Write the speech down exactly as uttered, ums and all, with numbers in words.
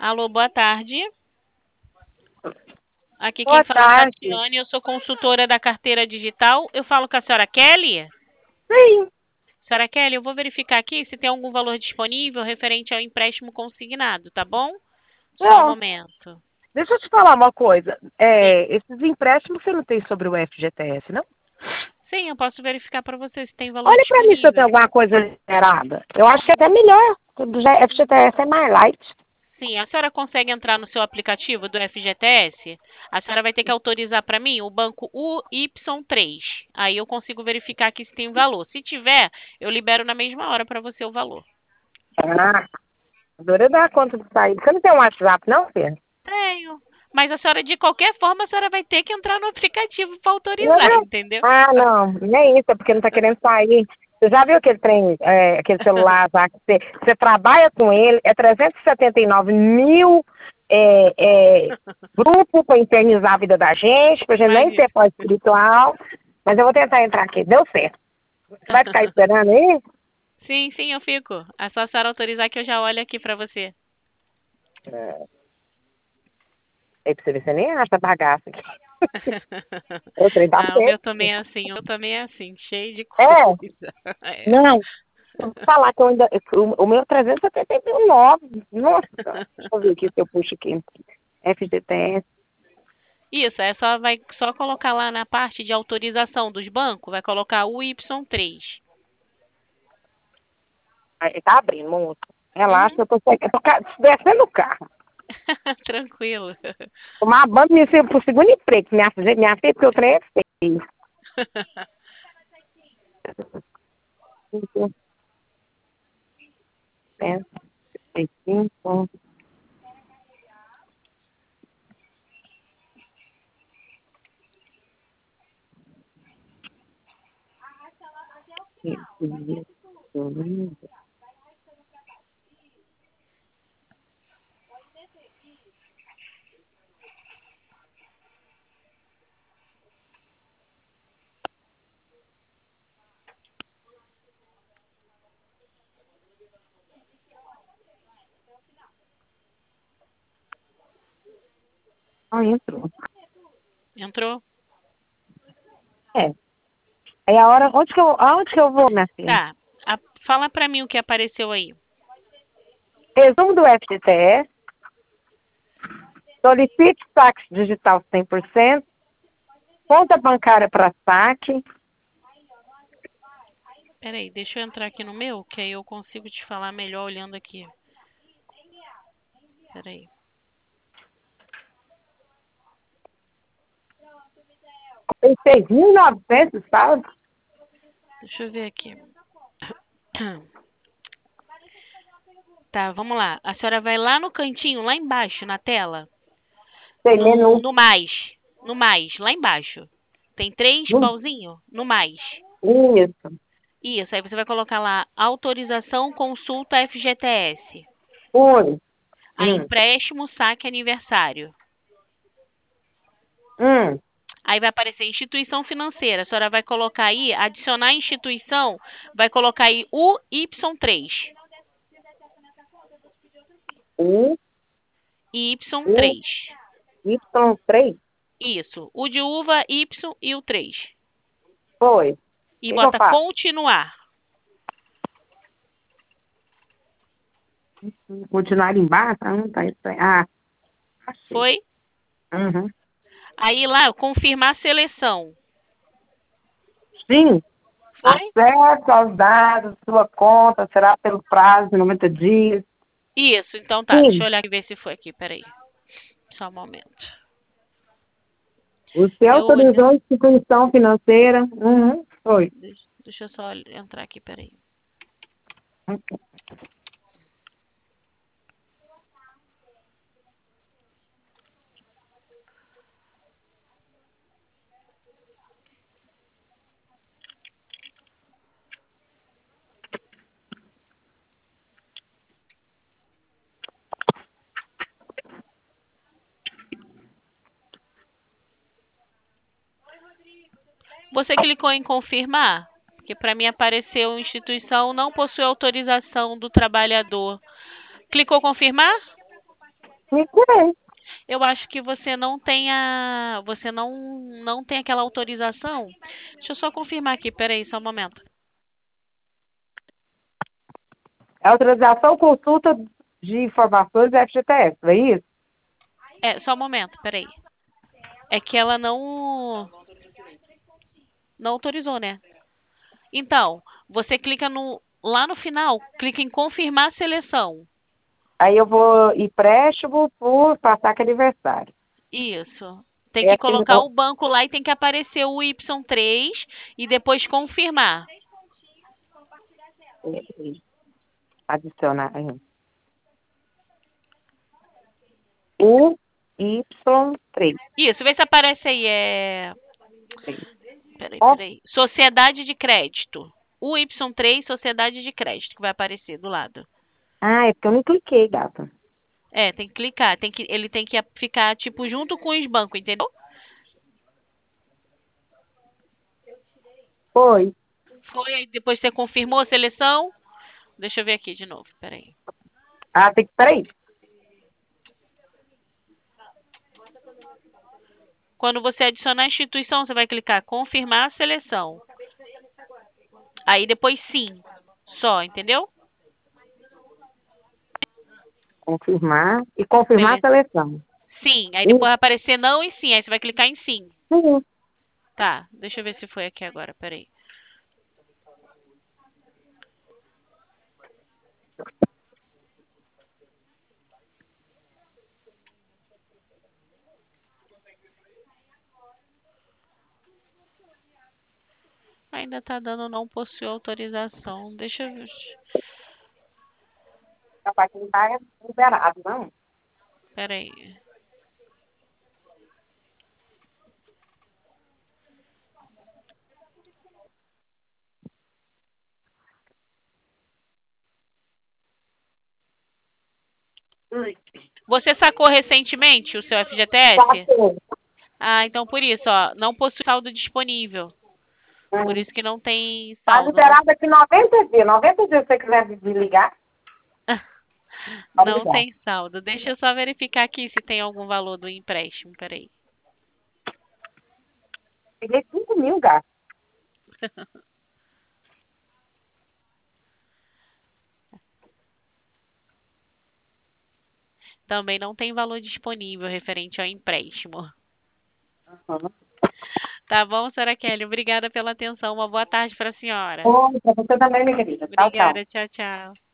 Alô, boa tarde. Aqui quem Boa fala é a tarde. Tatiane, eu sou consultora da carteira digital. Eu falo com a senhora Kelly? Sim. Senhora Kelly, eu vou verificar aqui se tem algum valor disponível referente ao empréstimo consignado, tá bom? Só um Não, momento. deixa eu te falar uma coisa. Sim. É, esses empréstimos você não tem sobre o F G T S, não? Sim, eu posso verificar para você se tem valor Olha pra mim se eu tenho disponível. alguma coisa liberada. Eu acho que é até melhor. O já- F G T S é mais light. Sim, a senhora consegue entrar no seu aplicativo do F G T S? A senhora vai ter que autorizar para mim o banco U Y três. Aí eu consigo verificar aqui se tem valor. Se tiver, eu libero na mesma hora para você o valor. Ah, adorei dar conta de sair. Você não tem um WhatsApp, não, filha? Tenho. Mas a senhora, de qualquer forma, a senhora vai ter que entrar no aplicativo para autorizar, Não. entendeu? Ah, não. Nem isso, é porque não tá querendo sair. Você já viu aquele trem, é, aquele celular lá que você, você trabalha com ele, é trezentos e setenta e nove mil é, é, grupo para infernizar a vida da gente, pra gente nem Imagina. ser pós-espiritual. Mas eu vou tentar entrar aqui. Deu certo. Você vai ficar esperando aí? Sim, sim, eu fico. É só a senhora autorizar que eu já olho aqui para você. É, aí pra você ver, você nem acha bagaço aqui. O trem tá Ah, o meu feio. também é assim, o meu também é assim, cheio de É, coisa. É. não. Eu vou falar que eu ainda. O, o meu é trezentos e setenta e nove. Nossa, deixa eu ver aqui se eu puxo aqui. F G T S. Isso, é só vai só colocar lá na parte de autorização dos bancos, vai colocar o Y três. Aí, tá abrindo, moço. Relaxa, Uhum. eu tô, eu tô ca- descendo o carro. Tranquilo. Tomar banho e ir pro segundo emprego, minha, filha- minha filha, porque o trem é feio. cinco, Ah, entrou. Entrou? É. Aí a hora, onde que eu, aonde que eu vou, minha filha? Tá. A- fala pra mim o que apareceu aí. Resumo do F G T S. Solicite saque digital cem por cento. Conta bancária para saque. Peraí, deixa eu entrar aqui no meu, que aí eu consigo te falar melhor olhando aqui. Peraí. Tem seis mil e novecentos saldos. Deixa eu ver aqui. Tá, vamos lá. A senhora vai lá no cantinho, lá embaixo, na tela. Tem No, menu. no mais. No mais, lá embaixo. Tem três Hum, pauzinho? No mais. Isso. Isso, aí você vai colocar lá autorização consulta F G T S. Oi. Aí Hum. empréstimo, saque aniversário. Hum. Aí vai aparecer instituição financeira. A senhora vai colocar aí, adicionar instituição, vai colocar aí U Y três. U, Y U, três. Y três. Isso. U de uva, Y e o três. Foi. O E que, que eu bota faço? continuar. Continuar embaixo? Ah, não tá isso aí. Ah, achei. Foi? Uhum. Aí lá, confirmar seleção. Sim. Foi? Acesso aos dados, sua conta será pelo prazo de noventa dias. Isso, então tá. Deixa eu Sim. olhar e ver se foi aqui. Peraí. Só um momento. Você Eu olho. autorizou a instituição financeira. Uhum. Foi. Deixa, deixa eu só entrar aqui, peraí. Você clicou em confirmar? Porque para mim apareceu instituição não possui autorização do trabalhador. Clicou confirmar? me tirei. Eu acho que você não tem a, você não, não tem aquela autorização. Deixa eu só confirmar aqui, peraí, só um momento. É autorização consulta de informações do F G T S, não é isso? É, só um momento, peraí. É que ela não, não autorizou, né? Então, você clica no, lá no final, clica em confirmar a seleção. Aí eu vou empréstimo por passaque aniversário. Isso. Tem É que assim, colocar o banco lá e tem que aparecer o Y três e depois confirmar. adicionar aí. O Y três. Isso, vê se aparece aí. É... Peraí, Ó, peraí. Sociedade de crédito. O Y três, sociedade de crédito, que vai aparecer do lado. ah, é porque eu não cliquei, gata. É, tem que clicar. Tem que, ele tem que ficar, tipo, junto com os bancos, entendeu? Foi. Foi, aí depois você confirmou a seleção. Deixa eu ver aqui de novo, peraí. Ah, tem que. Peraí. Quando você adicionar a instituição, você vai clicar confirmar a seleção. Aí depois sim, só, entendeu? Confirmar. E confirmar a Sele... seleção. Sim, aí E- depois vai aparecer não e sim, aí você vai clicar em sim. Sim. Tá, deixa eu ver se foi aqui agora, peraí. Ainda tá dando não possui autorização. Deixa eu ver. Capaz que não tá liberado, não. Peraí. Ui. Você sacou recentemente o seu Tá, F G T S? sim. Ah, então por isso, ó, não possui saldo disponível. Por Hum. isso que não tem Tá saldo. Não, liberado aqui noventa dias. noventa dias se você quiser me ligar, pode não ligar. tem saldo. Deixa eu só verificar aqui se tem algum valor do empréstimo. Peraí. Peguei cinco mil, gato. Também não tem valor disponível referente ao empréstimo. Uhum. Tá bom, senhora Kelly? Obrigada pela atenção. Uma boa tarde para a senhora. Bom, pra você também, minha querida. Tchau, tchau. Obrigada. Tchau, tchau.